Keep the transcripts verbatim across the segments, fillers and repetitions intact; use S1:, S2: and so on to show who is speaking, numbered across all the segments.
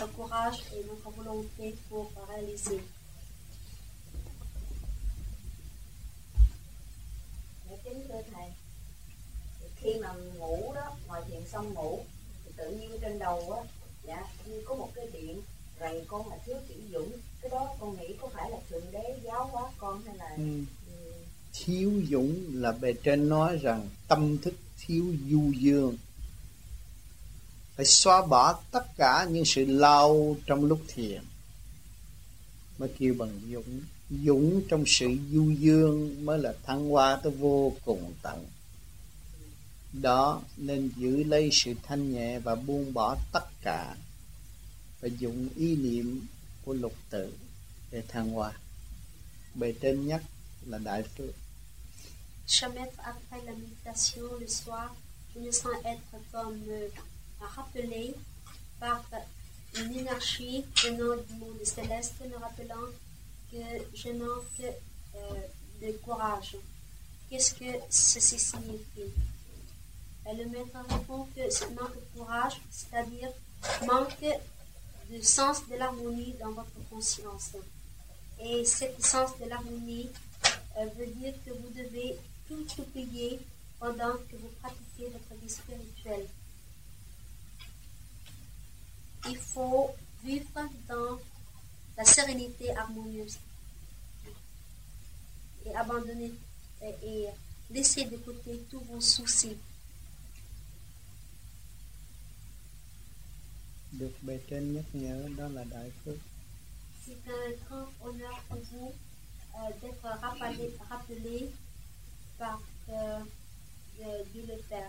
S1: notre courage et notre volonté pour réaliser.
S2: Kính thưa thầy, khi mà ngủ đó, ngồi thiền xong ngủ thì tự nhiên trên đầu á, dạ như có một cái điện rầy con là thiếu chỉ dũng. Cái đó con nghĩ có phải là thượng đế giáo hóa con hay là
S3: ừ. Thiếu dũng là bề trên nói rằng tâm thức thiếu du dương, phải xóa bỏ tất cả những sự lao trong lúc thiền mới kêu bằng dũng. Dũng trong sự du dương mới là thăng hoa tới vô cùng tận. Đó nên giữ lấy sự thanh nhẹ và buông bỏ tất cả, và dùng ý niệm của lục tự để thăng hoa. Bề trên nhất là đại phước.
S1: Cher maître, après la méditation le soir, je me sens être comme euh, rappelé par une énergie venant du monde céleste, me rappelant que je manque euh, de courage. Qu'est-ce que ceci signifie? Et le maître répond que ce manque de courage, c'est-à-dire manque de sens de l'harmonie dans votre conscience. Et cette sens de l'harmonie euh, veut dire que vous devez tout oublier pendant que vous pratiquez votre vie spirituelle. Il faut vivre dans la sérénité harmonieuse et abandonner et, et laisser de côté tous vos soucis.
S3: Được bề trên nhắc nhở đó là đại phước.
S1: C'est un grand honneur pour vous euh, d'être rappelé, rappelé par euh, de Dieu le Père.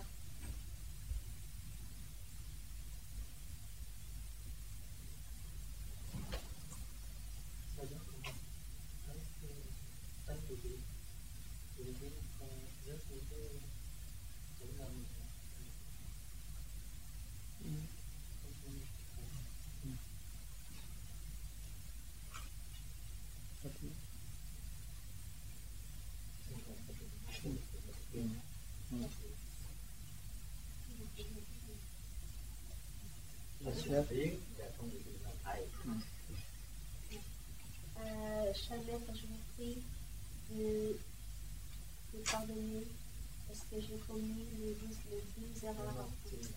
S1: Euh, cher maître, je vous prie de, de pardonner parce que j'ai commis les douze, les douze erreurs.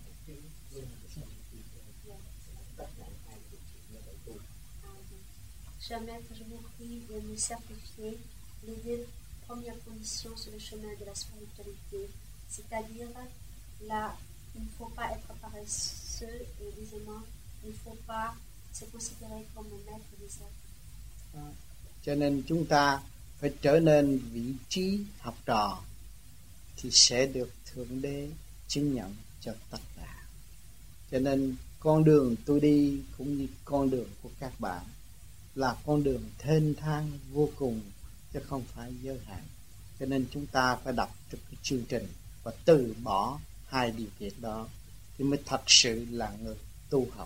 S1: Cher maître, je vous prie de me certifier les deux premières conditions sur le chemin de la spiritualité, c'est-à-dire là, il ne faut pas être paresseux et deuxièmement, il ne faut pas se considérer comme un maître des autres.
S3: À, cho nên chúng ta phải trở nên vị trí học trò thì sẽ được Thượng Đế chứng nhận cho tất cả. Cho nên con đường tôi đi cũng như con đường của các bạn là con đường thênh thang vô cùng chứ không phải giới hạn. Cho nên chúng ta phải đọc được cái chương trình và từ bỏ hai điều kiện đó thì mới thật sự là người tu học.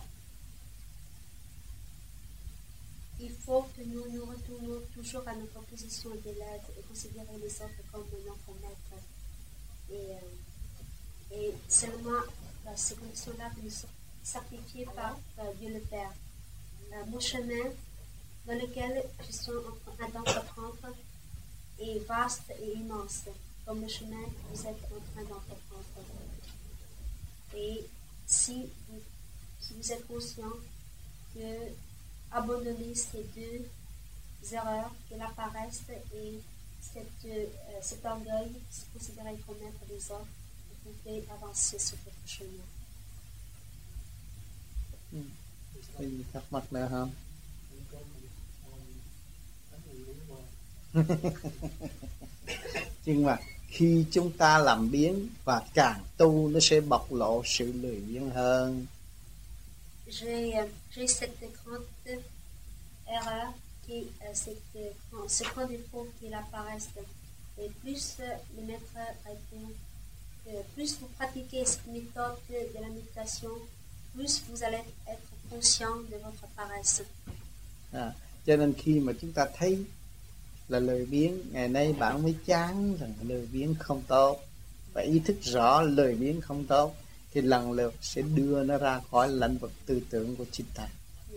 S1: Il faut que nous nous retournions toujours à notre position d'élève et considérer les autres comme notre maître. Et, euh, et seulement dans ces conditions-là que nous sommes certifiés par euh, Dieu le Père. Euh, mon chemin dans lequel je suis en train d'entreprendre est vaste et immense, comme le chemin que vous êtes en train d'entreprendre. Et si vous, si vous êtes conscient que abandonner ces deux erreurs, que la paresse et cette, euh, cet orgueil, se considérer comme maître des autres, vous pouvez avancer sur votre chemin.
S3: Có gì thắc mắc nữa không? Nhưng mà khi chúng ta làm biến và càng tu nó sẽ bộc lộ sự lười biếng hơn.
S1: J'ai, j'ai cette grande erreur, qui, cette, ce grand défaut qui est la paresse. Et plus le maître répond, plus vous pratiquez cette méthode de la méditation, plus vous allez être conscient de votre paresse.
S3: À, cho nên khi mà chúng ta thấy là lười biếng, ngày nay bạn mới chán rằng lười biếng không tốt và ý thức rõ lười biếng không tốt thì lần lượt sẽ đưa nó ra khỏi lĩnh vực tư tưởng của chính ta.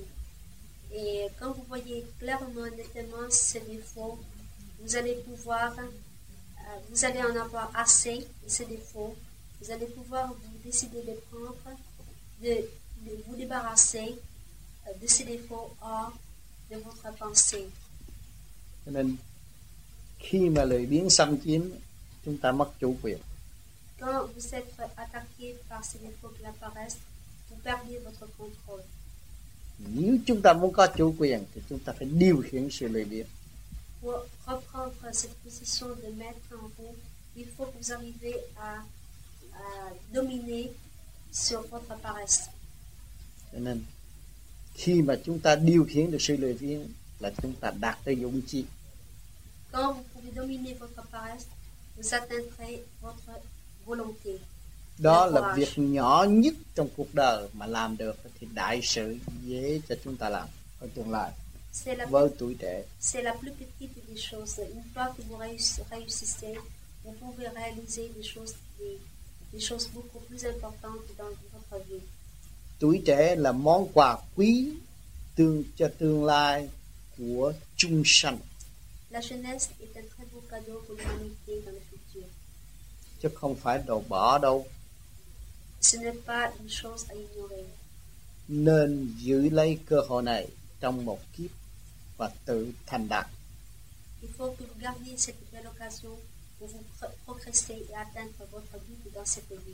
S1: Et quand vous voyez clairement, nettement ces défauts, vous allez pouvoir, euh, vous allez en avoir assez de ces défauts. Vous allez pouvoir vous décider de prendre, de, de vous débarrasser euh, de ces défauts hors de votre pensée.
S3: Cho nên khi mà lười biếng xâm chiếm, chúng ta mất chủ quyền.
S1: Quand vous êtes attaqué par ces défauts qui apparaissent, vous perdez votre contrôle.
S3: Nếu chúng ta muốn có chủ quyền thì chúng ta phải điều khiển sự lười biếng.
S1: Pour reprendre cette position de maître en vous, il faut que vous arrivez à, à dominer sur votre paresse.
S3: Cho nên khi mà chúng ta điều khiển được sự lười biếng là chúng ta đạt tới dũng chí.
S1: Quand vous pouvez dominer votre paresse, vous atteindrez votre volonté.
S3: Đó là việc nhỏ nhất trong cuộc đời mà làm được thì đại sự dễ cho chúng ta làm ở tương lai với tuổi trẻ.
S1: C'est la plus petite des choses. Une fois que vous réussissez, vous pouvez réaliser des choses, des, des choses beaucoup plus importantes dans votre vie.
S3: Tuổi trẻ là món quà quý tương cho tương lai của chúng sanh.
S1: La jeunesse est un très beau cadeau pour l'humanité dans le futur.
S3: Chứ không phải đồ bỏ đâu.
S1: Ce n'est pas une chose à ignorer.
S3: Nên giữ lấy cơ hội này trong một kiếp và tự thành đạt.
S1: Il faut que vous gardiez cette belle occasion pour vous progresser et atteindre votre but dans cette vie.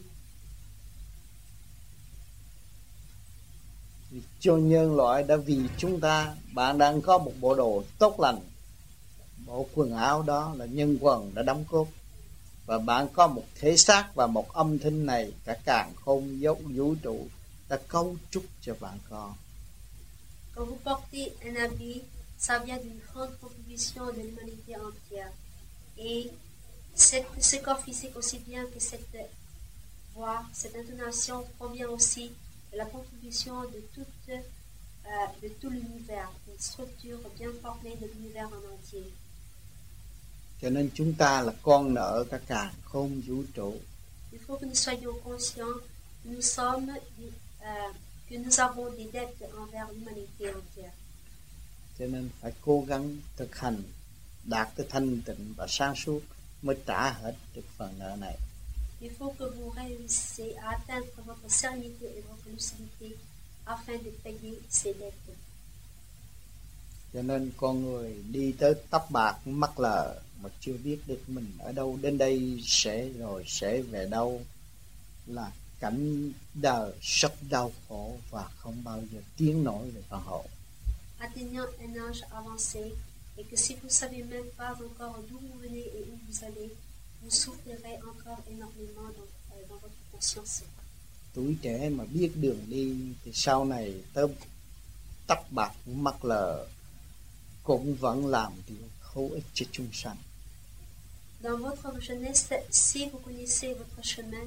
S3: Cho nhân loại đã vì chúng ta, bạn đang có một bộ đồ tốt lành. Bộ quần áo đó là nhân quần đã đóng cốt. Và bạn có một thể xác và một âm thanh này, cả càn khôn dốc vũ trụ đã cấu trúc cho bạn có.
S1: Quand vous portez un habit, ça vient d'une grande contribution de l'humanité entière. Et cette, ce corps physique aussi bien que cette voix, cette intonation provient aussi de la contribution de, toute, euh, de tout l'univers, une structure bien formée de l'univers en entier.
S3: Cho nên chúng ta là con nợ cả càn khôn vũ trụ.
S1: Il faut que nous soyons conscients que nous sommes, euh, que nous avons des dettes envers l'humanité entière.
S3: Cho nên phải cố gắng thực hành, đạt tới thanh tịnh và sáng suốt mới trả hết được phần nợ này.
S1: Il faut que vous réussissiez à atteindre votre sérénité et votre lucidité afin de payer ces dettes.
S3: Cho nên con người đi tới tóc bạc mắt lờ mà chưa biết được mình ở đâu, đến đây sẽ rồi sẽ về đâu, là cảnh đời rất đau khổ và không bao giờ tiến nổi về phần hồn.
S1: Atteignant un âge avancé, et que si vous ne savez même pas encore d'où vous venez et où vous allez, vous souffrirez encore énormément dans, euh, dans votre conscience.
S3: Tuổi trẻ mà biết đường đi thì sau này tới tóc bạc mắt lờ cũng vẫn làm điều hữu ích cho chúng sanh.
S1: Dans votre jeunesse, si vous connaissez votre chemin,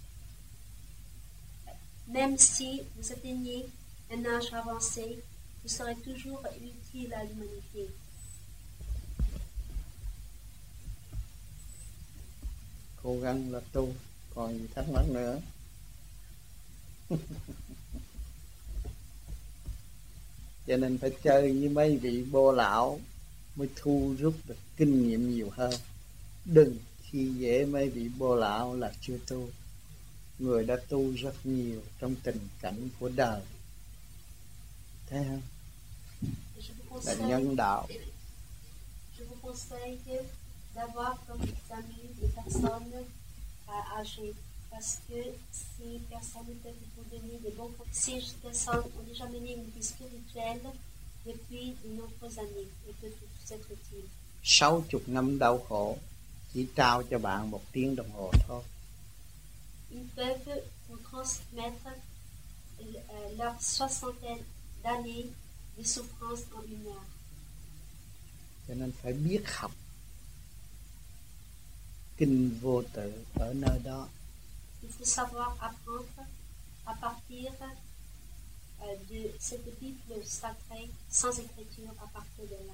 S1: même si vous atteignez un âge avancé, vous serez toujours utile à l'humanité.
S3: Cố gắng là tu, còn gì thắc mắc nữa. Cho nên phải chơi với mấy vị bô lão mới thu rút được kinh nghiệm nhiều hơn. Đừng khi dễ mấy vị bô lão là chưa tu. Người đã tu rất nhiều trong tình cảnh của đời. Thấy không? Là nhân đạo.
S1: Je vous conseille d'avoir comme amis des personnes âgées. Parce que ces personnes peuvent vous donner des bons conseils. Ces personnes ont déjà mené une vie spirituelle depuis de nombreuses années et peuvent vous être utiles.
S3: Sáu chục năm đau khổ chỉ trao cho bạn một tiếng đồng hồ thôi.
S1: Ils peuvent vous transmettre leur soixantaine d'années de souffrance en une heure.
S3: Cho nên phải biết học kinh vô tự ở nơi đó.
S1: Il faut savoir apprendre à partir euh, de cette Bible sacrée sans écriture à partir de là.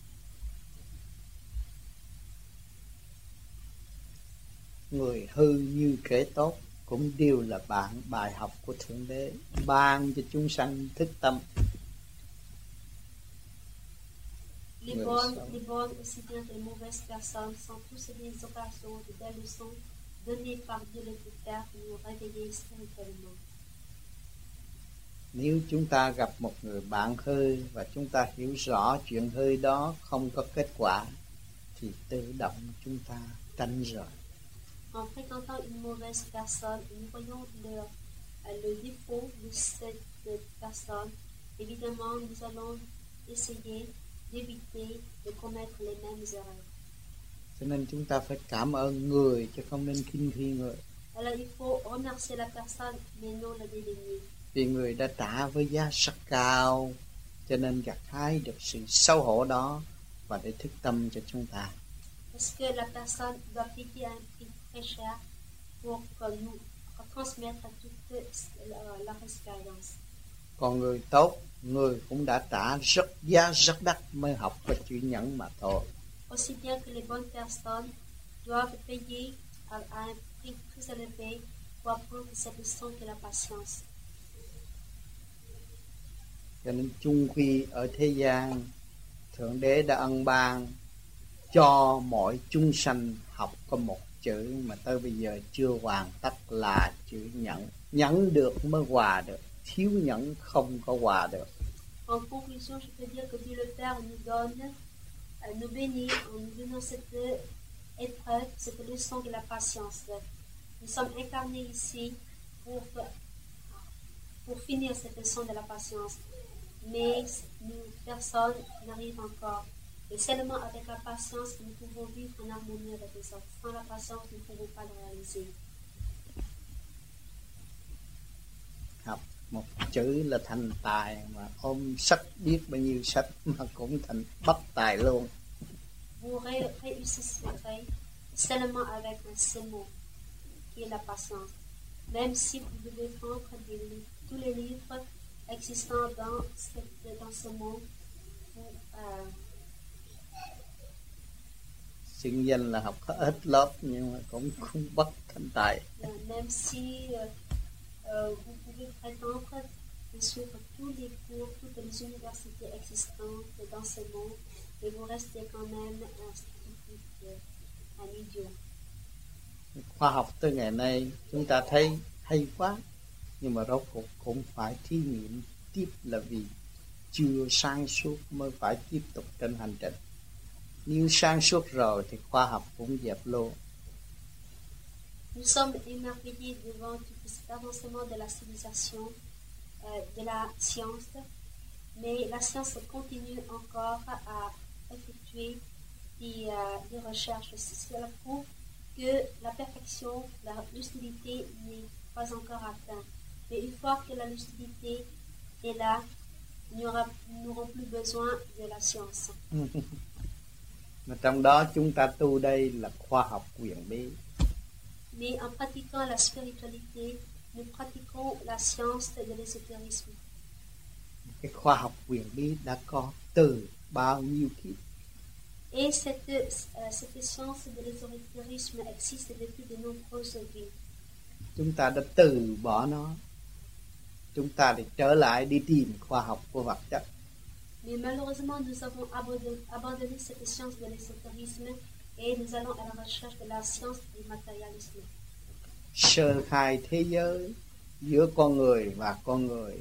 S3: Người hư như kẻ tốt cũng đều là bạn bài học của Thượng Đế ban cho chúng sanh thức tâm.
S1: Les
S3: người
S1: bonnes,
S3: xấu.
S1: les bonnes aussi bien que les mauvaises personnes sont tous des occasions, de belles leçons données par Dieu le Père pour nous réveiller spirituellement.
S3: Nếu chúng ta gặp một người bạn hơi và chúng ta hiểu rõ chuyện hơi đó không có kết quả thì tự động chúng ta tránh rồi.
S1: En fréquentant une mauvaise personne et nous voyons le, le défaut de cette personne, évidemment nous allons essayer d'éviter de commettre les mêmes erreurs.
S3: Cho nên chúng ta phải cảm ơn người chứ không nên khinh khi người.
S1: Alors il faut remercier la personne mais non la dédaigner.
S3: Vì người đã trả với giá rất cao cho nên gặt hái được sự xấu hổ đó và để thức tâm cho chúng ta.
S1: Parce que la personne doit payer un prix très cher pour que nous transmettre toute leur expérience.
S3: Còn người tốt, người cũng đã trả rất giá rất đắt mới học có chữ nhẫn mà thôi.
S1: Aussi bien que les bonnes personnes doivent payer à un prix très élevé pour apprendre cette leçon que la patience.
S3: Cho nên chung quy ở thế gian, Thượng Đế đã ân ban cho mọi chúng sanh học có một chữ mà tới bây giờ chưa hoàn tất là chữ nhẫn. Nhẫn được mới hòa được, thiếu nhẫn không có hòa được.
S1: En conclusion, je peux dire que Dieu le Père nous donne, nous bénit en nous donnant cette épreuve, cette leçon de la patience. Nous sommes incarnés ici pour, pour finir cette leçon de la patience. Mais nous, personne n'arrive encore. Et seulement avec la patience que nous pouvons vivre en harmonie avec les autres. Sans la patience, nous ne pouvons pas le réaliser.
S3: Học một chữ là thành tài, mà ôm sách biết bao nhiêu sách mà cũng thành bất tài luôn.
S1: Vous réussirez seulement avec un seul mot, qui est la patience. Même si vous devez prendre des, tous les livres existants dans, cette, dans ce monde, pour, euh,
S3: xưng danh là học có ít lớp nhưng mà cũng không bất thành tài.
S1: Même si euh, euh, vous pouvez prétendre de suivre tous les cours, toutes les universités existantes dans ce monde, et vous restez quand même un stupide, un idiot.
S3: Khoa học tới ngày nay chúng ta thấy hay quá, nhưng mà rốt cuộc cũng phải thí nghiệm tiếp, là vì chưa sáng suốt mới phải tiếp tục trên hành trình. Nếu sáng suốt rồi thì khoa học cũng dẹp luôn.
S1: Nous sommes émerveillés devant tout cet avancement de la civilisation, euh, de la science, mais la science continue encore à effectuer des, euh, des recherches. Cela prouve que la perfection, la lucidité n'est pas encore atteinte. Mais une fois que la lucidité est là, nous n'aurons plus besoin de la science.
S3: Mà trong đó chúng ta tu đây là khoa học quyền bí.
S1: Mais en pratiquant la spiritualité, nous pratiquons la science de l'ésotérisme.
S3: Cái khoa học quyền bí đã có từ bao nhiêu kiếp.
S1: Et cette, euh, cette science de l'ésotérisme existe depuis de nombreuses vies.
S3: Chúng ta đã từ bỏ nó. Chúng ta để trở lại đi tìm khoa học của vật chất.
S1: Mais malheureusement, nous avons abandonné, abandonné cette science de l'ésotérisme et nous allons à la recherche de la science du matérialisme.
S3: Sơ khai thế giới giữa con người và con người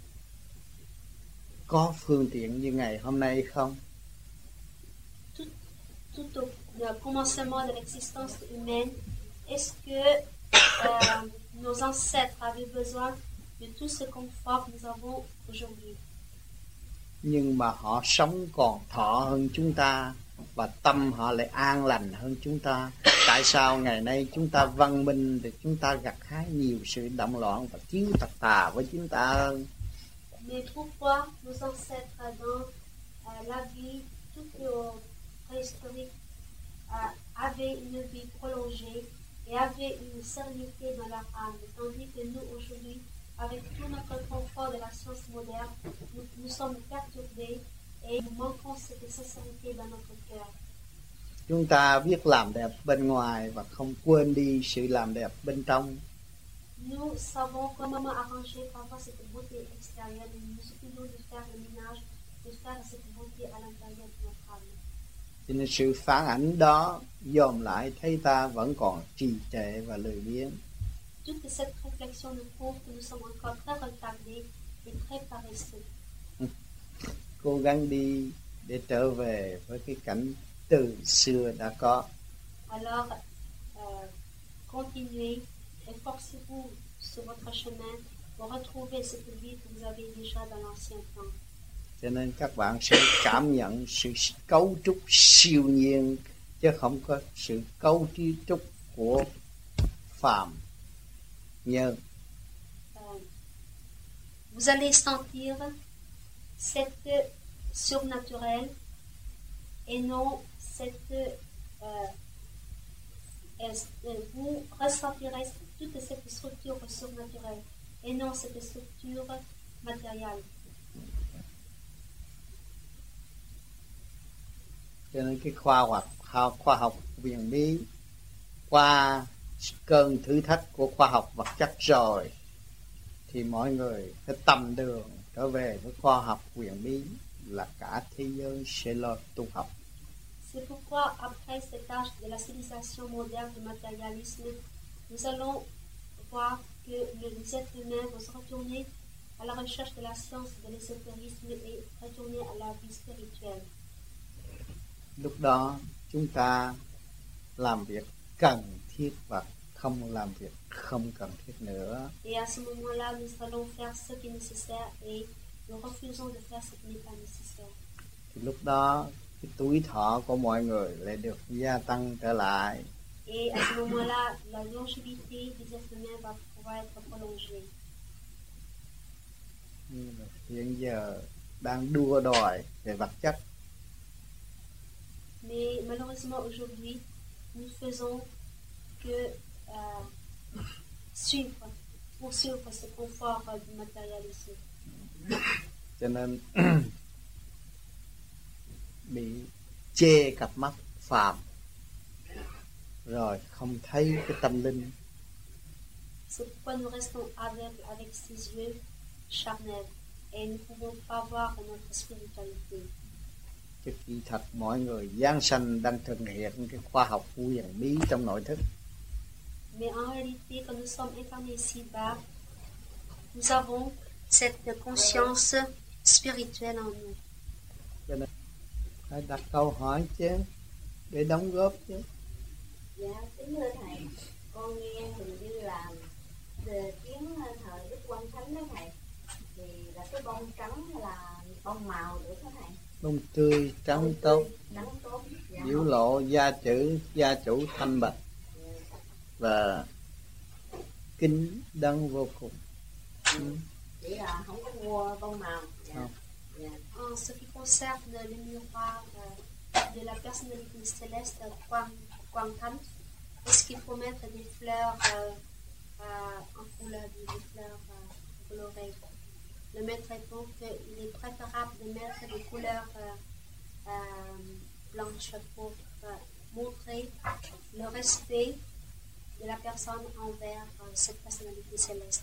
S3: có phương tiện như ngày hôm nay không?
S1: Tout, tout au le commencement de l'existence humaine, est-ce que euh, nos ancêtres avaient besoin de tout ce confort que nous avons aujourd'hui?
S3: Nhưng mà họ sống còn thọ hơn chúng ta và tâm họ lại an lành hơn chúng ta. Tại sao ngày nay chúng ta văn minh thì chúng ta gặt hái nhiều sự động loạn và thiếu thật thà với chúng ta hơn?
S1: Mais pourquoi nos ancêtres dans euh, la vie toute euh, préhistorique euh, avaient une vie prolongée et avaient une sérénité dans leur âme, tandis que nous aujourd'hui, avec tout notre confort de la science moderne, nous, nous sommes perturbés et nous manquons cette sincérité dans notre cœur.
S3: Chúng ta biết làm đẹp bên ngoài và không quên đi sự làm đẹp bên trong.
S1: Nous savons comment arranger parfois cette beauté extérieure, mais nous nous suffisons de faire le ménage, de faire cette beauté à l'intérieur de notre âme.
S3: Cho nên sự phản ảnh đó dòm lại thấy ta vẫn còn trì trệ và lười biếng.
S1: Toute cette réflexion nous prouve que nous sommes encore très retardés et très paresseux.
S3: Cố gắng đi để trở về với cái cảnh từ xưa đã có.
S1: Alors, euh, continuez, efforcez-vous sur votre chemin pour retrouver cette vie que vous avez déjà dans l'ancien temps.
S3: Cho nên các bạn sẽ cảm nhận sự cấu trúc siêu nhiên chứ không có sự cấu trúc của phàm nhân.
S1: Euh, vous allez sentir cette surnaturelle et non cette euh, euh, vous ressentirez toute cette structure surnaturelle et non cette structure matérielle.
S3: Cho nên cái khoa học khoa học huyền bí qua cơn thử thách của khoa học vật chất rồi thì mọi người phải tầm đường trở về với khoa học huyền bí là cả thế giới sẽ lo tu học.
S1: C'est pourquoi après cet âge de la civilisation moderne du matérialisme, nous allons voir que les êtres humains vont se retourner à la recherche de la science, de l'ésotérisme et retourner à la vie spirituelle.
S3: Lúc đó chúng ta làm việc cần thiết và không làm việc không cần thiết nữa.
S1: Et à ce moment-là, nous allons faire ce qui est nécessaire et nous refusons de faire ce qui n'est pas nécessaire.
S3: Thì lúc đó cái tuổi thọ của mọi người lại được gia tăng trở lại.
S1: Et à ce moment-là, la longévité des êtres humains va pouvoir être prolongée.
S3: Nhưng mà hiện giờ đang đua đòi về vật chất.
S1: Mais malheureusement aujourd'hui, nous faisons que euh, suivre, poursuivre ce confort euh, du matérialisme.
S3: Cho nên bị chê cặp mắt phàm rồi không thấy cái tâm linh.
S1: C'est pourquoi nous restons aveugles avec ces yeux charnels et nous ne pouvons pas voir notre spiritualité.
S3: Chứ kỳ thật mọi người giáng sanh đang thực hiện cái khoa học huyền bí trong nội thức.
S1: Mais en réalité, quand nous sommes incarnés ici-bas, nous avons cette conscience spirituelle en nous.
S3: Cho nên phải đặt câu hỏi chứ, để đóng góp chứ.
S2: Dạ, kính thưa thầy, con nghe hình như là về kiến thời Đức Quan Thánh đó thầy, thì là cái bông trắng hay là bông màu được đó thầy?
S3: Bông tươi, trắng bông tốt,
S2: tươi, trắng tốt, dạ.
S3: Biểu lộ gia chữ, gia chủ thanh bạch và kính đấng vô cùng.
S2: Ừ. Chỉ là không có mua bông màu. Dạ.
S3: Không.
S1: En ce qui concerne le miroir euh, de la personnalité céleste Quang, Quang Thanh, est-ce qu'il faut mettre des fleurs euh, euh, en couleur, des fleurs euh, colorées? Le maître répond qu'il est préférable de mettre des couleurs euh, euh, blanches pour euh, montrer le respect de la personne envers euh, cette personnalité céleste.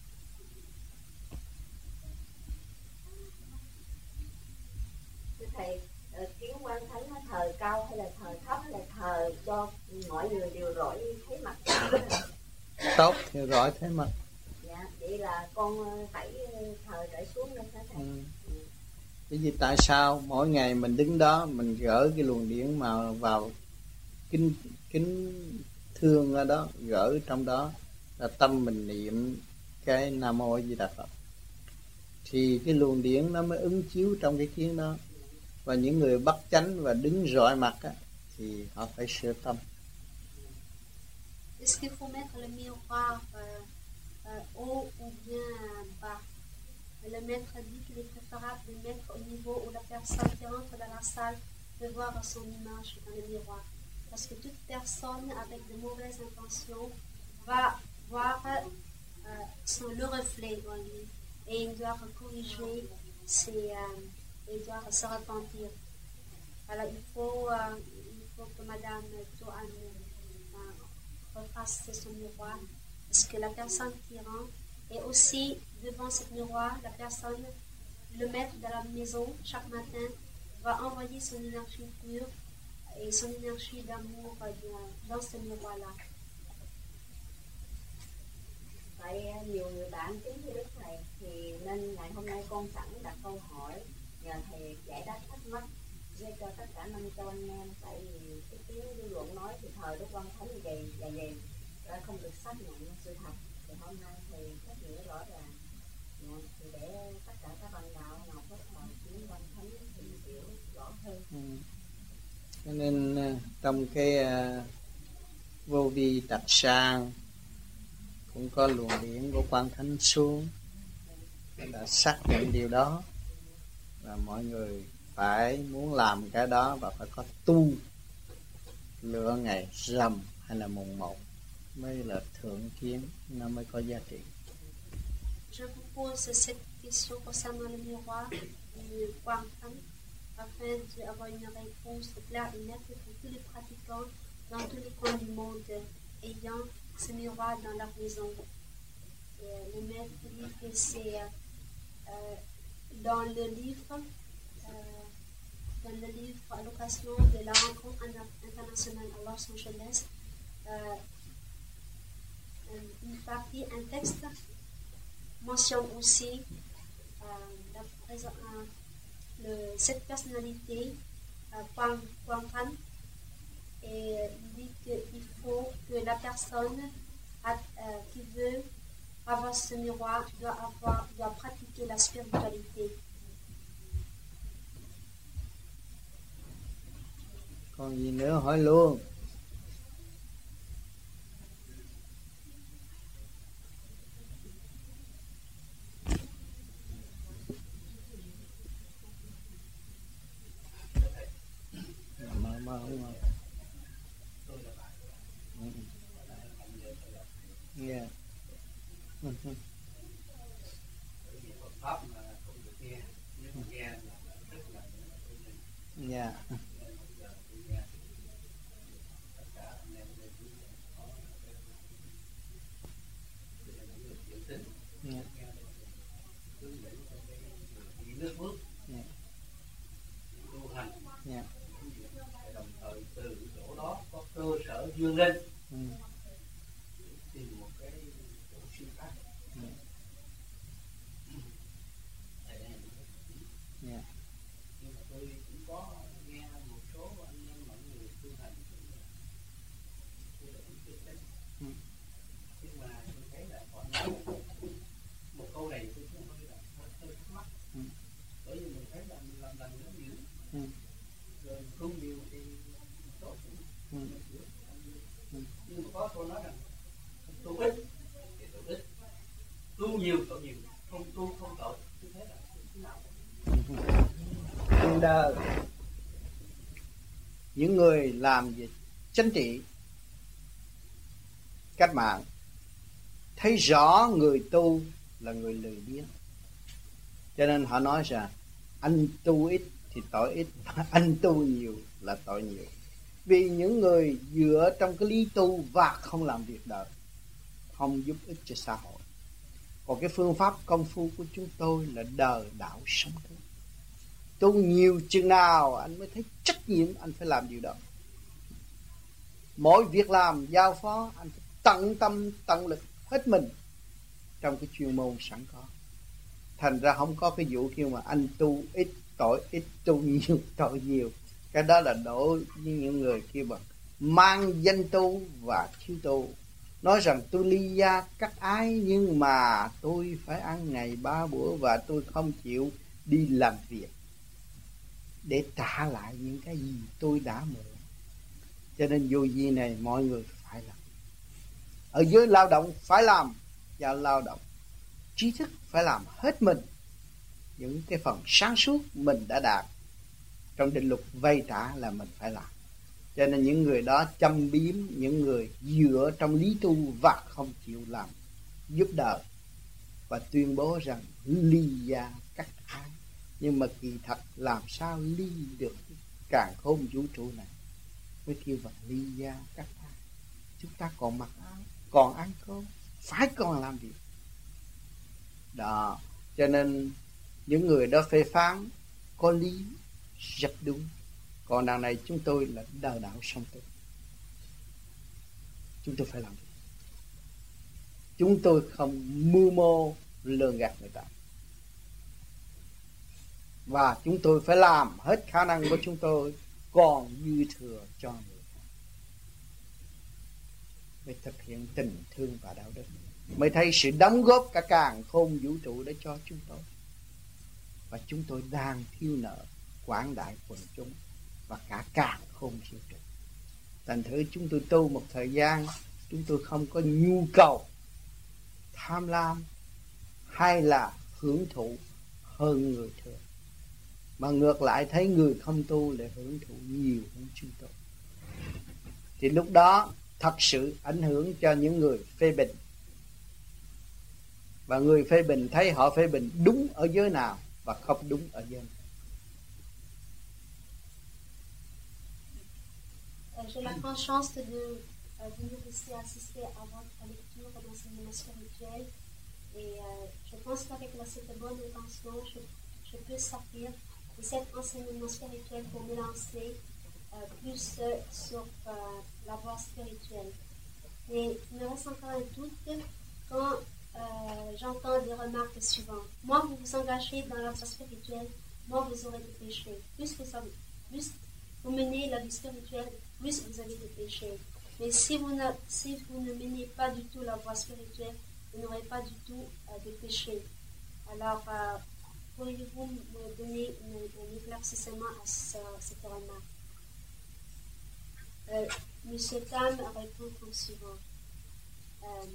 S2: Thầy, kiến Quan Thánh nó thờ cao hay là thờ thấp hay là thờ cho mọi người đều rọi thấy mặt?
S3: Tốt thì rọi thấy mặt.
S2: Dạ, vậy là con phải thờ rọi xuống lên hả thầy?
S3: Ừ. Bởi vì tại sao mỗi ngày mình đứng đó mình gỡ cái luồng điển mà vào kính kính thương ở đó, gỡ trong đó là tâm mình niệm cái Nam Mô A Di Đà Phật, thì cái luồng điển nó mới ứng chiếu trong cái kiến đó. Và những người bắt chánh và đứng rọi mặt á, thì họ phải sửa tâm.
S1: Est-ce qu'il faut mettre le miroir euh, euh, haut ou bien bas? Le maître dit qu'il est préférable de mettre au niveau où la personne qui rentre dans la salle peut voir son image dans le miroir. Parce que toute personne avec de mauvaises intentions va voir euh, son, le reflet en lui et il doit corriger ses... Euh, et doit se repentir. Alors il faut, euh, il faut que Madame Toan euh, refasse son miroir, parce que la personne qui rentre, et aussi devant ce miroir, la personne, le maître de la maison, chaque matin, va envoyer son énergie pure et son énergie d'amour dans ce miroir-là.
S2: Vậy nhiều người bạn kính thưa Đức Thầy, thì nên ngày hôm nay con sẵn đặt câu hỏi nhờ Thầy giải đáp thắc mắc với cho tất cả năm châu anh em. Tại vì cái tiếng dư luận nói thì thời Đức Quan Thánh như vậy và vậy ra không được xác nhận sự thật. Thì hôm nay Thầy phát nghĩa rõ ràng dạ, thì để tất cả các bạn đạo nào có thời tiếng Quan Thánh thì hiểu rõ hơn.
S3: Ừ. Cho nên trong cái uh, vô vi tạc sang cũng có luồng điển của Quan Thánh xuống đã xác nhận điều đó, và mọi người phải muốn làm cái đó và phải có tu lựa ngày rằm hay là mùng một mới là thượng kiến, nó mới có giá trị.
S1: Je vous pose cette question concernant le miroir du Quang Thánh afin d'avoir une réponse claire et nette pour tous les pratiquants dans tous les coins du monde ayant ce miroir dans leur maison. Et le maître dit que c'est euh, dans le livre euh, dans le livre à l'occasion de la rencontre internationale à Los Angeles, euh, une partie, un texte mentionne aussi euh, la, euh, le, cette personnalité, euh, Quang, Quang Thanh, et dit qu'il faut que la personne a, euh, qui veut avoir ce miroir doit, avoir, doit pratiquer la spiritualité.
S3: Còn gì nữa hỏi luôn. Mà mà không mà. Yeah.
S4: Pháp mà không được nghe, nhưng mà nghe là rất là
S3: Yeah.
S4: nước bước
S3: Yeah.
S4: tu hành,
S3: Yeah.
S4: đồng thời từ chỗ đó có cơ sở vươn lên,
S3: Ừ.
S4: tìm một cái chỗ siêu thoát.
S3: Yeah. Yeah.
S4: Nhưng mà tôi cũng có nghe một số anh em mọi người tu hành
S3: Ừ.
S4: nhưng mà tôi thấy là họ nói một câu này tôi cũng hơi là hơi, hơi thắc mắc.
S3: Ừ.
S4: Bởi vì mình thấy là mình làm lành nó dữ,
S3: Ừ.
S4: rồi tu nhiều thì tốt.
S3: Ừ. Ừ.
S4: Nhưng mà có câu nói rằng tu ít thì tội ít, tu nhiều tội nhiều, không tu không tội. Tôi thấy là thế nào?
S3: Trong đời những người làm việc chính trị cách mạng thấy rõ người tu là người lười biếng, cho nên họ nói rằng anh tu ít thì tội ít, anh tu nhiều là tội nhiều. Vì những người dựa trong cái lý tu và không làm việc đời, không giúp ích cho xã hội. Còn cái phương pháp công phu của chúng tôi là đời đạo sống thế. Tu nhiều chừng nào anh mới thấy trách nhiệm anh phải làm điều đó. Mỗi việc làm giao phó anh phải tận tâm tận lực hết mình trong cái chuyên môn sẵn có. Thành ra không có cái vụ kêu mà anh tu ít tội ít, tu nhiều tội nhiều. Cái đó là đổ với những người kia bằng mang danh tu và thiếu tu. Nói rằng tôi ly gia cắt ái, nhưng mà tôi phải ăn ngày ba bữa và tôi không chịu đi làm việc để trả lại những cái gì tôi đã mượn. Cho nên vô vi này mọi người phải làm. Ở dưới lao động phải làm và lao động. Trí thức phải làm hết mình những cái phần sáng suốt mình đã đạt trong định luật vay trả là mình phải làm. Cho nên những người đó châm biếm những người dựa trong lý tu và không chịu làm giúp đời và tuyên bố rằng ly gia cắt ái. Nhưng mà kỳ thật làm sao ly được càn khôn vũ trụ này, mới kêu bằng ly gia cắt ái. Chúng ta còn mặc áo, còn ăn cơm, phải còn làm việc đó. Cho nên những người đó phê phán có lý rất đúng, Còn đằng này chúng tôi là đào đạo song tu. Chúng tôi phải làm việc. Chúng tôi không mưu mô lường gạt người ta. Và chúng tôi phải làm hết khả năng của chúng tôi, còn dư thừa cho người khác. Mới thực hiện tình thương và đạo đức, mới thấy sự đóng góp cả càn khôn vũ trụ để cho chúng tôi. Và chúng tôi đang thiếu nợ quảng đại quần chúng và cả càn khôn vũ trụ. Thành thử chúng tôi tu một thời gian, chúng tôi không có nhu cầu tham lam hay là hưởng thụ hơn người thường, mà ngược lại thấy người không tu lại hưởng thụ nhiều hơn chúng tôi. Thì lúc đó thật sự ảnh hưởng cho những người phê bình. Và người phê bình thấy họ phê bình đúng ở giới nào và không đúng ở giới nào.
S1: J'ai la grande chance de euh, venir ici assister à votre lecture d'enseignement spirituel. Et euh, je pense qu'avec cette bonne intention, je, je peux servir de cet enseignement spirituel pour me lancer euh, plus euh, sur euh, la voie spirituelle. Mais il me reste encore un doute quand euh, j'entends des remarques suivantes. Moi, vous vous engagez dans la voie spirituelle, moi, vous aurez des péchés. Plus vous, avez, plus vous menez la vie spirituelle, plus vous avez des péchés. Mais si vous, ne, si vous ne menez pas du tout la voie spirituelle, vous n'aurez pas du tout euh, de péché. Alors, euh, pourriez-vous me donner un éclaircissement à ce, cette remarque? euh, Monsieur Tam répond comme suivant. Euh,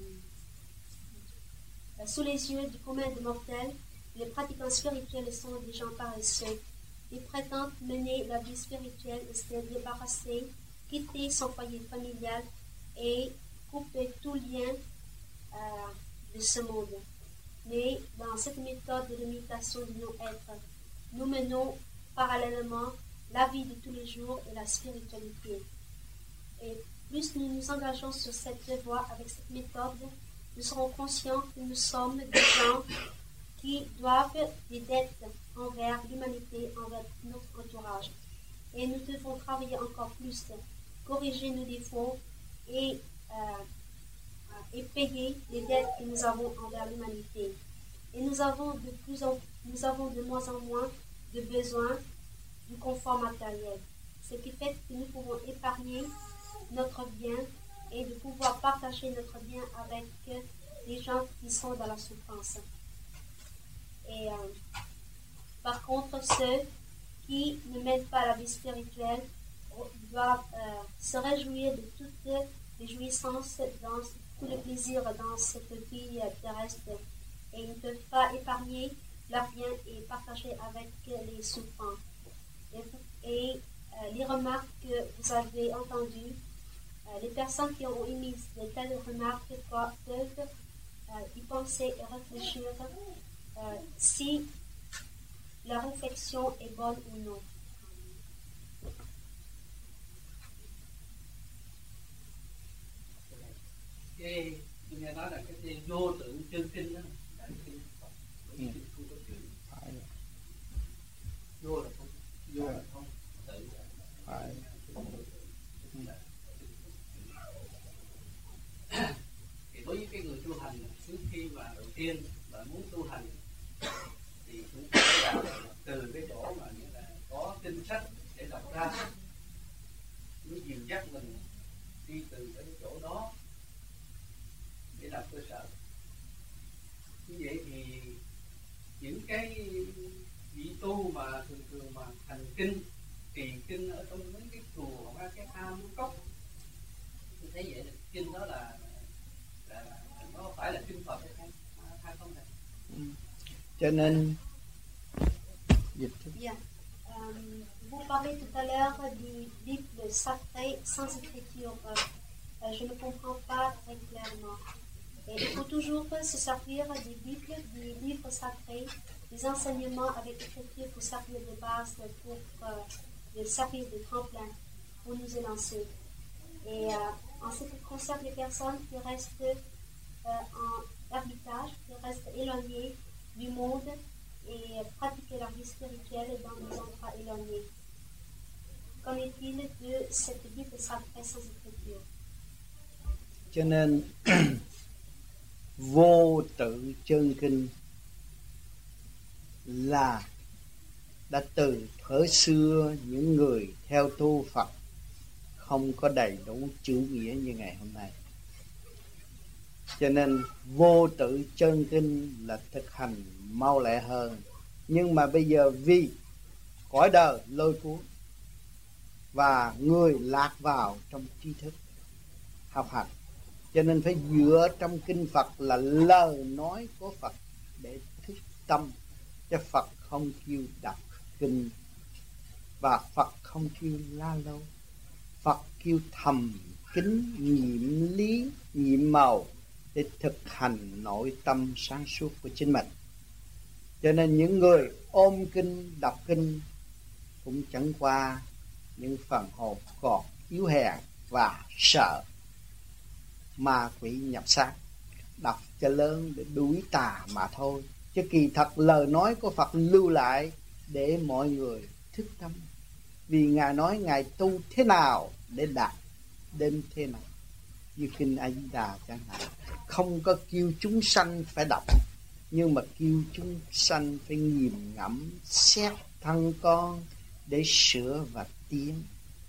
S1: sous les yeux du commun des mortels, les pratiquants spirituels sont des gens paresseux. Ils prétendent mener la vie spirituelle et se débarrasser, quitter son foyer familial et couper tout lien euh, de ce monde. Mais dans cette méthode de l'imitation du non-être, nous menons parallèlement la vie de tous les jours et la spiritualité. Et plus nous nous engageons sur cette voie avec cette méthode, nous serons conscients que nous sommes des gens qui doivent des dettes envers l'humanité, envers notre entourage. Et nous devons travailler encore plus, corriger nos défauts et, euh, et payer les dettes que nous avons envers l'humanité. Et nous avons de plus en, nous avons de moins en moins de besoin du confort matériel. Ce qui fait que nous pouvons épargner notre bien et de pouvoir partager notre bien avec les gens qui sont dans la souffrance. Et euh, par contre, ceux qui ne mènent pas la vie spirituelle doivent euh, se réjouir de toutes les jouissances, dans tous les plaisirs dans cette vie terrestre, et ils ne peuvent pas épargner leur bien et partager avec les souffrants. Et, et euh, les remarques que vous avez entendues, euh, les personnes qui ont émis de telles remarques peuvent euh, y penser et réfléchir euh, si la réflexion est bonne ou non.
S4: Cái nghe nói là cái vô tượng chân kinh đó, đại kinh
S3: Ừ.
S4: không có chữ.
S3: Phải,
S4: Vô là không, vô là không, tự là
S3: phải.
S4: thì đối với cái người tu hành, trước khi mà đầu tiên mà muốn tu hành thì cũng phải là từ cái chỗ mà như là có kinh sách để đọc ra, mới dìu dắt mình đi từ cái chỗ đó để làm cơ sở. Như vậy thì những cái vị tu mà thường thường mà hành kinh, trì kinh ở trong mấy cái chùa hoặc là cái am cốc, tôi thấy vậy là kinh đó là, là, là nó phải là kinh Phật hay không, hay không thầy?
S3: Ừ. Cho nên dịch
S1: Bien. Euh, vous parlez tout à l'heure du Bible sacré sans écriture. Euh, je ne comprends pas très clairement. Et il faut toujours se servir des Bibles, des livres sacrés, des enseignements avec écriture pour servir de base, pour euh, servir de tremplin, pour nous élancer. Et euh, en ce qui concerne les personnes qui restent euh, en ermitage, qui restent éloignées du monde et pratiquer leur vie spirituelle dans des endroits éloignés. est-il de cette Bible sacrée sans écriture?
S3: Cho nên vô tự chân kinh là đã từ thuở xưa những người theo tu Phật không có đầy đủ chữ nghĩa như ngày hôm nay. Cho nên vô tự chân kinh là thực hành mau lẹ hơn. Nhưng mà bây giờ vì cõi đời lôi cuốn và người lạc vào trong tri thức học hành, cho nên phải dựa trong kinh Phật là lời nói của Phật để thức tâm. Cho Phật không kêu đọc kinh và Phật không kêu la lâu. Phật kêu thầm kính nhiệm lý nhiệm màu để thực hành nội tâm sáng suốt của chính mình. Cho nên những người ôm kinh đọc kinh cũng chẳng qua những phần hồn còn yếu hèn và sợ ma quỷ nhập xác, đọc cho lớn để đuổi tà mà thôi. Chứ kỳ thật lời nói của Phật lưu lại để mọi người thức tâm. Vì Ngài nói Ngài tu thế nào để đạt đến thế nào. Như kinh A Di Đà chẳng hạn, không có kêu chúng sanh phải đọc, nhưng mà kêu chúng sanh phải nghiền ngẫm xét thân con để sửa và tiến.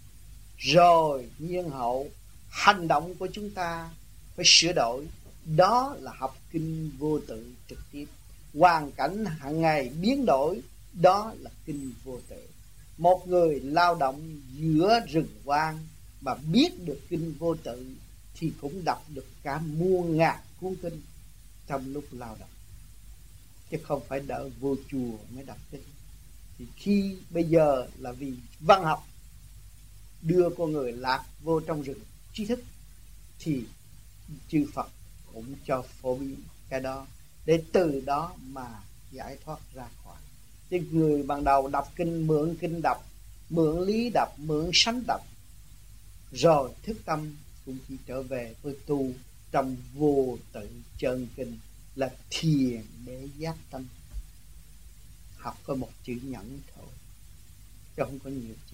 S3: Rồi nhiên hậu hành động của chúng ta phải sửa đổi. Đó là học kinh vô tự trực tiếp. Hoàn cảnh hàng ngày biến đổi, đó là kinh vô tự. Một người lao động giữa rừng hoang mà biết được kinh vô tự thì cũng đọc được cả muôn ngàn cuốn kinh trong lúc lao động, chứ không phải đợi vô chùa mới đọc kinh. Thì khi bây giờ là vì văn học đưa con người lạc vô trong rừng trí thức, thì chư Phật cũng cho phổ biến cái đó để từ đó mà giải thoát ra khỏi. Chứ người ban đầu đọc kinh, mượn kinh đọc, mượn lý đọc, mượn sánh đọc, rồi thức tâm cũng chỉ trở về với tu trong vô tự chân kinh là thiền để giác tâm. Học có một chữ nhẫn thôi, chứ không có nhiều chữ.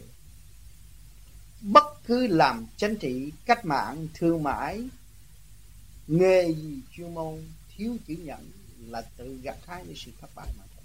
S3: Bất cứ làm chính trị, cách mạng, thương mại, nghề gì chuyên môn, thiếu chữ nhẫn là tự gặt hái những sự thất bại mà thôi.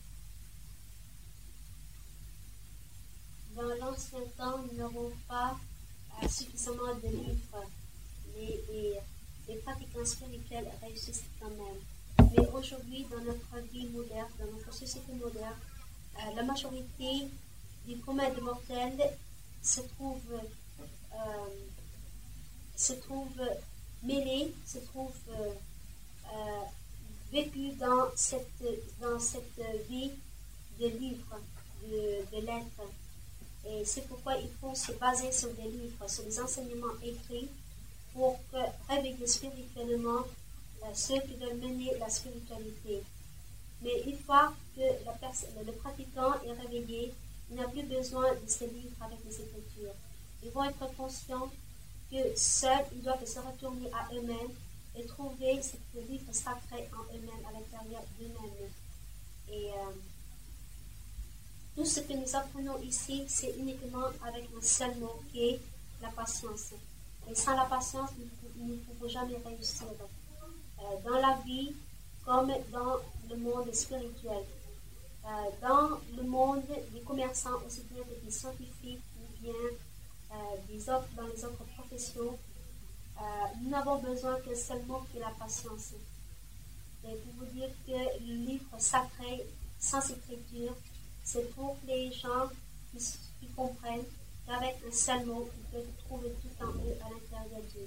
S1: Dans l'ancien temps, nous n'avons pas uh, suffisamment de livres. Les, les, les pratiquants spirituels réussissent quand même. Mais aujourd'hui, dans notre vie moderne, dans notre société moderne, uh, la majorité du commun des mortels se trouve, euh, se trouve mêlé, se trouve euh, euh, vécu dans cette, dans cette vie de livres, de, de lettres. Et c'est pourquoi il faut se baser sur des livres, sur des enseignements écrits pour réveiller spirituellement euh, ceux qui veulent mener la spiritualité. Mais une fois que la personne, le pratiquant est réveillé, il n'a plus besoin de ces livres avec les écritures. Ils vont être conscients que seuls, ils doivent se retourner à eux-mêmes et trouver ce livre sacré en eux-mêmes, à l'intérieur d'eux-mêmes. Et euh, tout ce que nous apprenons ici, c'est uniquement avec un seul mot qui est la patience. Et sans la patience, nous ne pouvons jamais réussir euh, dans la vie comme dans le monde spirituel. Euh, dans le monde des commerçants, aussi bien que des scientifiques ou bien euh, des autres, dans les autres professions, euh, nous n'avons besoin qu'un seul mot qui est la patience. Et pour vous dire que le livre sacré, sans écriture, c'est pour les gens qui, qui comprennent qu'avec un seul mot, ils peuvent trouver tout en eux à l'intérieur d'eux.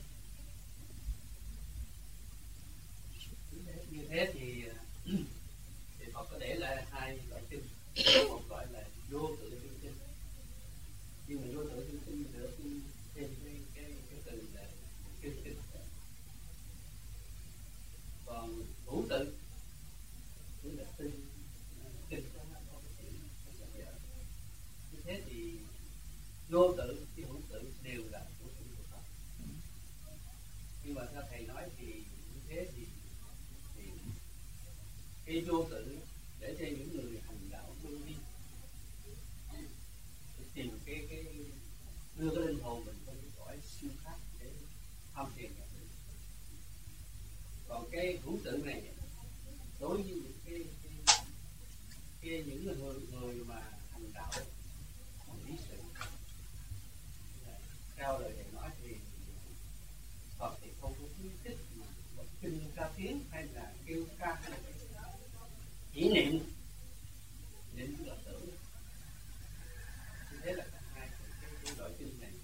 S4: Như thế thì, thì Phật có để lại hai loại kinh. Một loại là vô tự chân kinh. Nhưng mà vô tự chân kinh được thêm cái, cái, cái từ là kinh kinh. Còn hữu tự tức là tinh kinh. Như thế thì vô tự với hữu tự đều là của Phật. Nhưng mà theo thầy nói thì như thế thì, thì cái vô tự để cho những người hành đạo tu đi tìm cái cái đưa cái hữu tự này đối với những cái, cái, cái những người người mà hành đạo bằng lý sự theo lời thầy nói thì Phật thì không có khuyến khích mà đọc kinh ca tiếng hay là kêu ca hay là chỉ niệm niệm là tưởng. Thế là cả hai cái, cái loại kinh này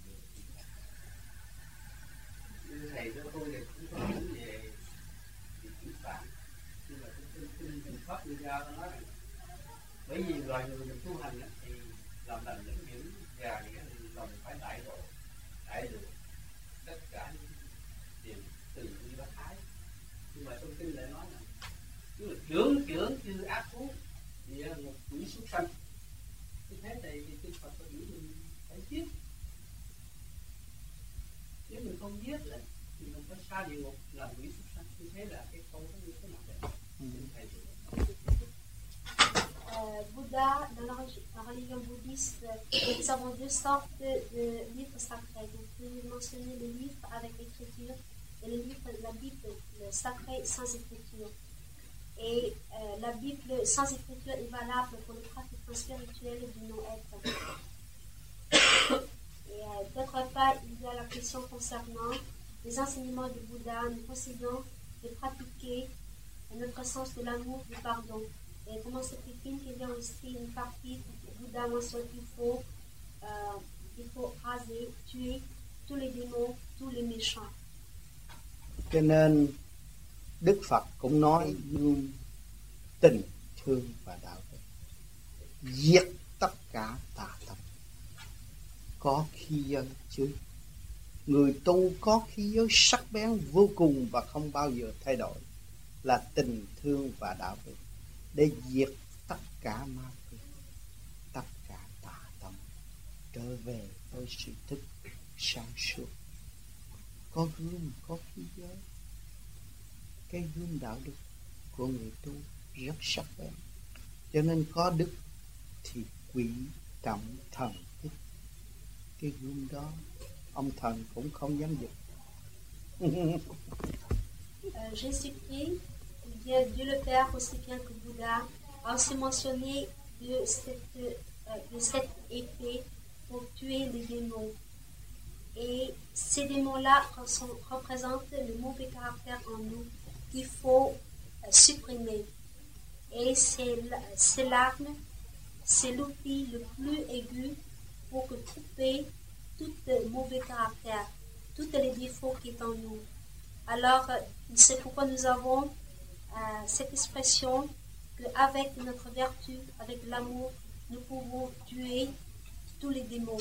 S4: như thầy cho tôi thì cũng có nói về chữ Phạn, nhưng mà kinh kinh kinh Pháp đưa ra nó nói rằng bởi vì loài người mình tu hành thì làm lành những dữ và những lòng phải đại độ đại được tất cả những điều từ bi bác ái, nhưng mà trong kinh lại nói là chứ là trưởng trưởng chư ác thú thì một quỷ súc sanh. Như thế này thì kinh Phật có nghĩ mình phải giết, nếu mình không giết thì mình phải xa địa ngục làm quỷ súc sanh. Như thế là cái câu đó như thế nào vậy?
S1: Euh, Bouddha, dans la, la religion bouddhiste, nous avons deux sortes de livres sacrés. Donc, vous mentionnez le livre avec écriture et le livre, la Bible le sacré sans écriture. Et euh, la Bible sans écriture est valable pour le pratiquant spirituel du non-être. Et euh, d'autre part, il y a la question concernant les enseignements du Bouddha. Nous conseillons de pratiquer notre sens de l'amour, du pardon. Et comment c'est écrit qu'il y a aussi une partie du Bouddha mentionne qu'il faut, euh, il faut raser, tuer tous les démons, tous les méchants.
S3: Cho nên Đức Phật cũng nói luôn tình thương và đạo đức, diệt tất cả tà tâm. Có khí giới chứ người tu có khí giới sắc bén vô cùng và không bao giờ thay đổi, là tình thương và đạo đức, để diệt tất cả ma quỷ, tất cả tà tâm, trở về với sự thức sáng suốt. Có gương, có khí giới, cái gương đạo đức của người tu rất sắc bén, cho nên có đức thì quỷ trọng thần thích. Cái gương đó ông thần cũng không dám giật.
S1: euh, Jésus-Christ, Dieu, Dieu le Père aussi bien que Bouddha, a aussi mentionné de cette, euh, de cette épée pour tuer les démons. Et ces démons-là représentent le mauvais caractère en nous qu'il faut euh, supprimer. Et c'est l'arme, c'est l'outil le plus aigu pour que couper tout mauvais caractère, tous les défauts qui sont en nous. Alors, c'est pourquoi nous avons euh, cette expression qu'avec notre vertu, avec l'amour, nous pouvons tuer tous les démons.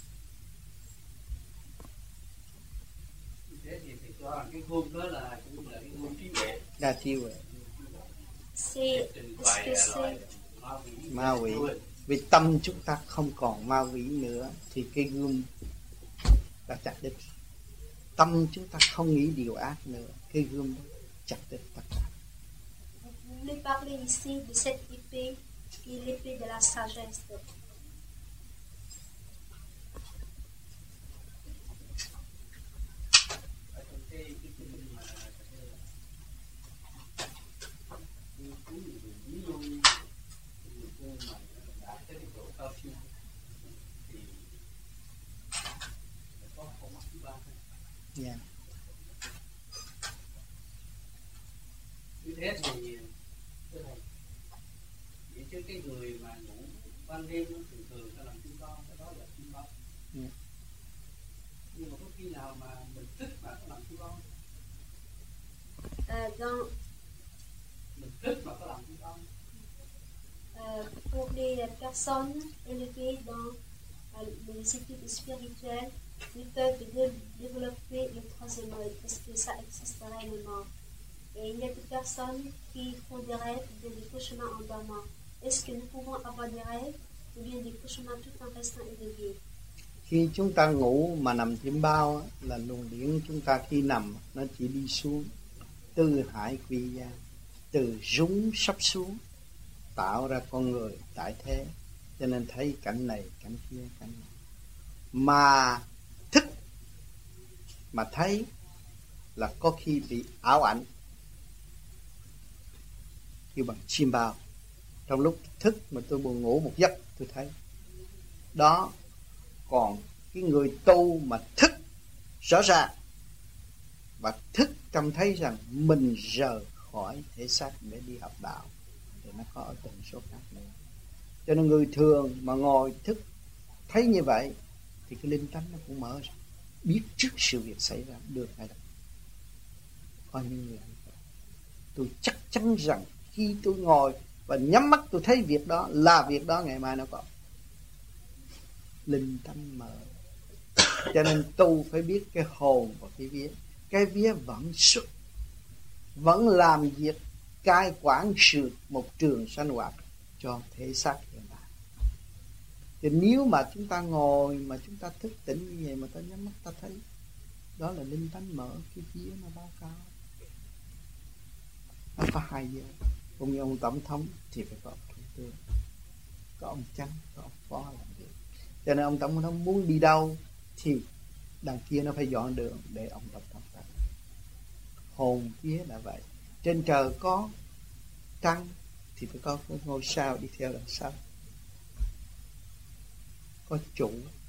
S4: Thế thì phải cho cái gươm đó là cũng là cái gươm trí huệ.
S3: Đa trí huệ.
S1: C'est ce que c'est
S3: Ma quỷ. Vì tâm chúng ta không còn ma quỷ nữa thì cái gươm đã chặt đứt. Tâm chúng ta không nghĩ điều ác nữa, cái gươm đó chặt đứt tất cả.
S1: Vous voulez parler ici de cette épée qui est l'épée de la sagesse.
S3: Yeah.
S4: Như thế thì thưa thầy, vậy chứ cái người mà ngủ ban đêm thường thường ta làm chim bao, cái đó là chim bao.
S3: Yeah.
S4: Nhưng mà có khi nào mà mình thích mà có làm chim bao?
S1: Euh, dans,
S4: mình thích mà có làm chim bao?
S1: euh, pour les personnes élevées dans euh, les études spirituelles, ils peuvent dé développer le troisième œil, parce que ça existe réellement. Et il y a des personnes qui font des rêves, des, des cauchemars en dormant. Est-ce que nous pouvons avoir des rêves ou bien des cauchemars tout en restant éveillés?
S3: Khi chúng ta ngủ mà nằm chim bao là luồng điển chúng ta khi nằm nó chỉ đi xuống từ hải quy gia, từ rúng sắp xuống tạo ra con người tại thế, cho nên thấy cảnh này cảnh kia cảnh này. Mà thức mà thấy là có khi bị ảo ảnh, kêu bằng chim bao. Trong lúc thức mà tôi buồn ngủ một giấc tôi thấy đó. Còn cái người tu mà thức rõ ràng và thức trông thấy rằng mình rời khỏi thể xác để đi học đạo thì nó có ở tần số khác nữa. Cho nên người thường mà ngồi thức thấy như vậy thì cái linh tánh nó cũng mở ra, biết trước sự việc xảy ra được hay không. Coi như người tôi chắc chắn rằng khi tôi ngồi và nhắm mắt tôi thấy việc đó là việc đó ngày mai nó có. Linh tánh mở. Cho nên tu phải biết cái hồn và cái vía. Cái vía vẫn xuất, vẫn làm việc cai quản sự một trường sanh hoạt cho thể xác hiện tại. Thì nếu mà chúng ta ngồi mà chúng ta thức tỉnh như vậy mà ta nhắm mắt ta thấy đó là linh tánh mở, cái vía nó báo cáo. Nó có hai giờ. Cũng như ông tổng thống thì phải có ông thủ tướng, có ông chánh, có ông phó làm việc. Cho nên ông tổng thống muốn đi đâu thì đằng kia nó phải dọn đường để ông tổng thống ra. Hồn vía là vậy. Trên trời có trăng thì phải có ngôi sao đi theo đằng sau. Có chủ,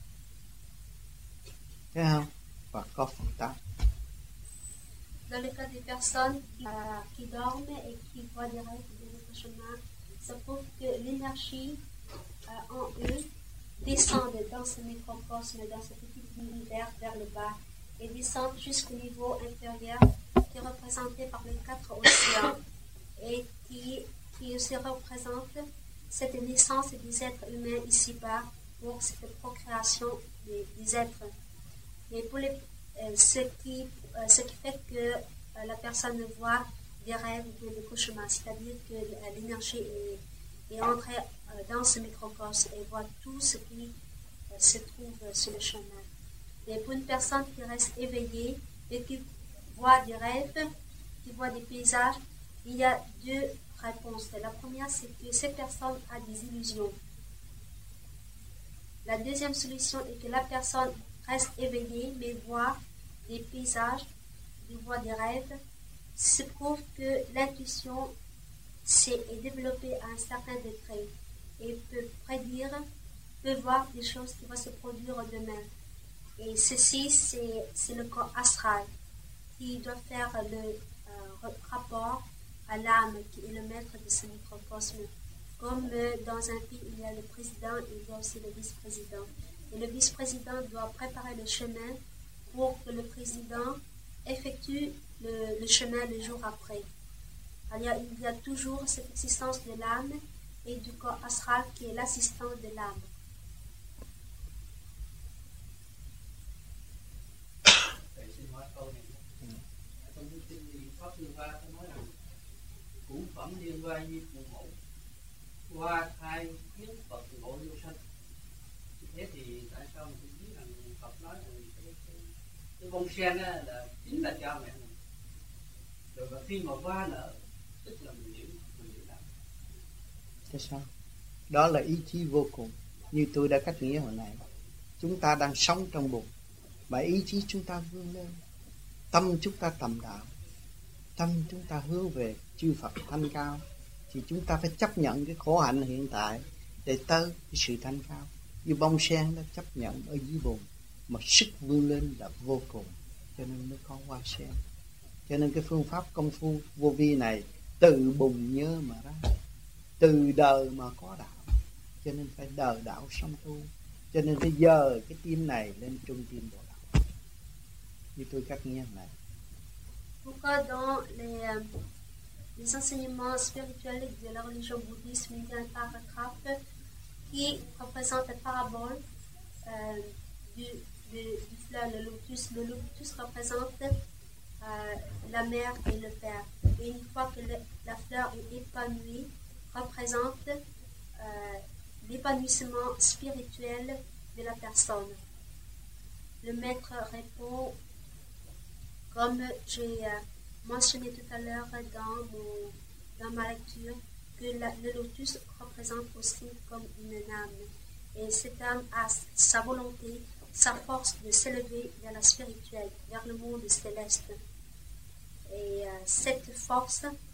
S3: thấy không? Và có phật tác.
S1: Dans le cas des personnes qui, euh, qui dorment et qui voient des rêves de notre chemin, ça prouve que l'énergie euh, en eux descend dans ce microcosme, dans ce petit univers vers le bas, et descend jusqu'au niveau inférieur qui est représenté par les quatre océans et qui, qui aussi représente cette naissance des êtres humains ici-bas pour cette procréation des, des êtres. Et pour les Euh, ce, qui, euh, ce qui fait que euh, la personne voit des rêves ou des cauchemars, c'est-à-dire que euh, l'énergie est, est entrée euh, dans ce microcosme et voit tout ce qui euh, se trouve euh, sur le chemin. Et pour une personne qui reste éveillée et qui voit des rêves, qui voit des paysages, il y a deux réponses. La première, c'est que cette personne a des illusions. La deuxième solution est que la personne reste éveillé, mais voit des paysages, voit des rêves, se prouve que l'intuition s'est développée à un certain degré et peut prédire, peut voir des choses qui vont se produire demain. Et ceci, c'est, c'est le corps astral qui doit faire le euh, rapport à l'âme qui est le maître de ce microcosme. Comme euh, dans un pays, il y a le président, il y a aussi le vice-président. Et le vice-président doit préparer le chemin pour que le président effectue le, le chemin le jour après. Alors, il, y a, il y a toujours cette existence de l'âme et du corps astral qui est l'assistant de l'âme.
S4: Củ phẩm liên quan như phụ mẫu, hoa thai kiến Phật ngộ vô sanh. Thế thì tại sao mình biết rằng Phật nói rằng cái, cái, cái bông sen á là chính là cha mẹ mình. Rồi và khi mà hoa nở tức là mình hiểu, mình hiểu đạo.
S3: Thế sao? Đó là ý chí vô cùng. Như tôi đã cách nghĩa hồi nãy, chúng ta đang sống trong bụng mà ý chí chúng ta vươn lên, tâm chúng ta tầm đạo, tâm chúng ta hướng về chư Phật thanh cao, thì chúng ta phải chấp nhận cái khổ hạnh hiện tại để tới cái sự thanh cao. Như bông sen nó chấp nhận ở dưới bùn mà sức vươn lên là vô cùng, cho nên mới có hoa sen. Cho nên cái phương pháp công phu vô vi này từ bùn nhớ mà ra, từ đời mà có đạo, cho nên phải đời đạo sống tu. Cho nên phải dời cái tim này lên trung tim bộ đạo, như tôi cách nghe này.
S1: Pourquoi dans les, euh, les enseignements spirituels de la religion bouddhiste, il y a un paragraphe qui représente la parabole euh, du, du, du fleur, le lotus. Le lotus représente euh, la mère et le père. Et une fois que le, la fleur est épanouie, représente euh, l'épanouissement spirituel de la personne. Le maître répond, comme j'ai euh, mentionné tout à l'heure dans, mon, dans ma lecture, que la, le lotus représente aussi comme une âme. Et cette âme a sa volonté, sa force de s'élever vers la spirituelle, vers le monde céleste. Et euh, cette force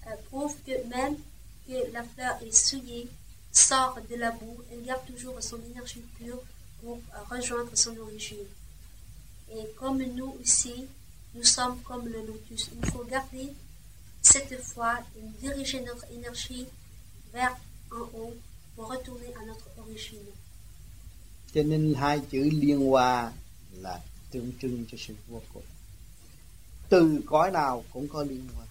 S1: euh, prouve que même que la fleur est souillée, sort de la boue, elle garde toujours son énergie pure pour euh, rejoindre son origine. Et comme nous aussi, nous sommes comme le lotus. Il faut garder cette foi et diriger notre énergie vers en haut pour retourner à notre origine.
S3: Cho nên hai chữ liên hoa là tượng trưng cho sự vô cùng. Từ cõi nào cũng có liên hoa.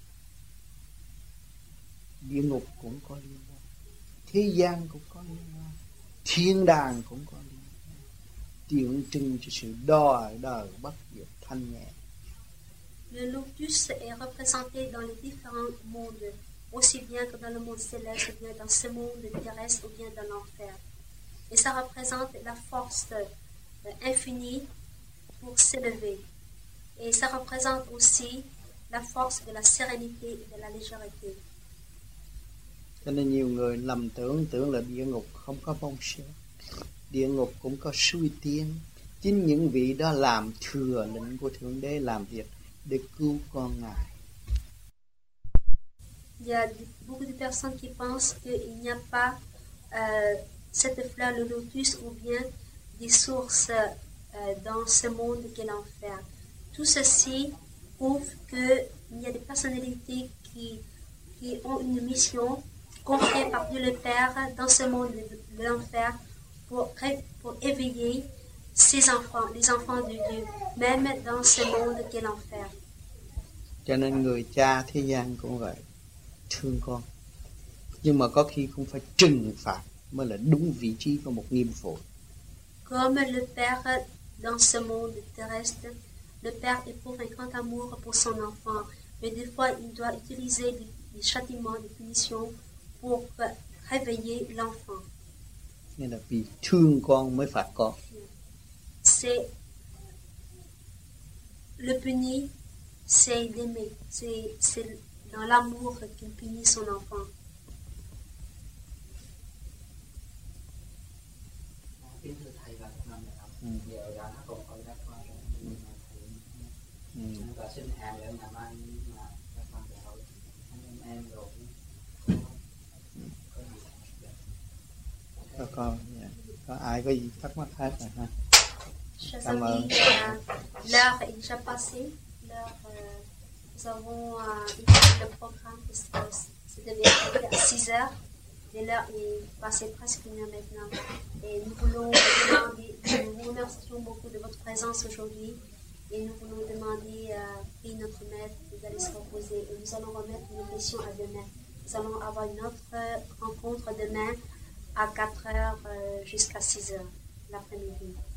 S3: Địa ngục cũng có liên hoa. Thế gian cũng có liên hoa. Thiên đàng cũng có liên hoa. Tượng trưng cho sự đời đời bất diệt thanh nhẹ.
S1: Le lotus est représenté dans les différents mondes, aussi bien que dans le monde céleste, ou bien dans ce monde terrestre, ou bien dans l'enfer. Et ça représente la force euh, infinie pour s'élever. Et ça représente aussi la force de la sérénité et de la légèreté.
S3: Cho nên nhiều người lầm tưởng tưởng là địa ngục không có bông sét. Địa ngục cũng có suy tiên. Chính những vị đó làm thừa lệnh của Thượng Đế, làm việc để cứu con Ngài.
S1: Il y a beaucoup de personnes qui pensent qu'il n'y a pas euh, cette fleur, le lotus, ou bien des sources euh, dans ce monde qu'est l'enfer. Tout ceci prouve qu'il y a des personnalités qui, qui ont une mission confiée par Dieu le Père dans ce monde de l'enfer pour, pour éveiller ses enfants, les enfants de Dieu, même dans ce monde qu'est l'enfer.
S3: Cho nên người cha thế gian cũng vậy, thương con. Nhưng mà có khi cũng phải trừng phạt mới là đúng vị trí của một nghiêm phụ.
S1: Comme le Père dans ce monde terrestre, le Père éprouve un grand amour pour son enfant, mais des fois il doit utiliser des, des châtiments, des punitions pour réveiller l'enfant.
S3: Nên là vì thương con mới phạt con.
S1: C'est le punir, c'est d'aimer, c'est, c'est dans l'amour qu'il punit son enfant.
S4: Kính thưa thầy và các bạn,
S3: Ừ.
S4: giờ đã còn có các con rồi, nhưng mà thầy
S3: Ừ.
S4: và xin hẹn ở nhà mai mà các con để hỏi anh em rồi có gì
S3: Có, có, dạ. Có ai có gì thắc mắc hết rồi ha?
S1: Chers
S3: Cảm ơn.
S1: amis, euh, l'heure est déjà passée. L'heure, euh, nous avons euh, écouté le programme parce que c'est devait être à six heures. Et l'heure est passée presque une heure maintenant. Et nous voulons vous demander, nous vous remercions beaucoup de votre présence aujourd'hui. Et nous voulons demander à euh, prier notre maître d'aller se reposer. Et nous allons remettre nos questions à demain. Nous allons avoir une autre rencontre demain à quatre heures euh, jusqu'à six heures l'après-midi.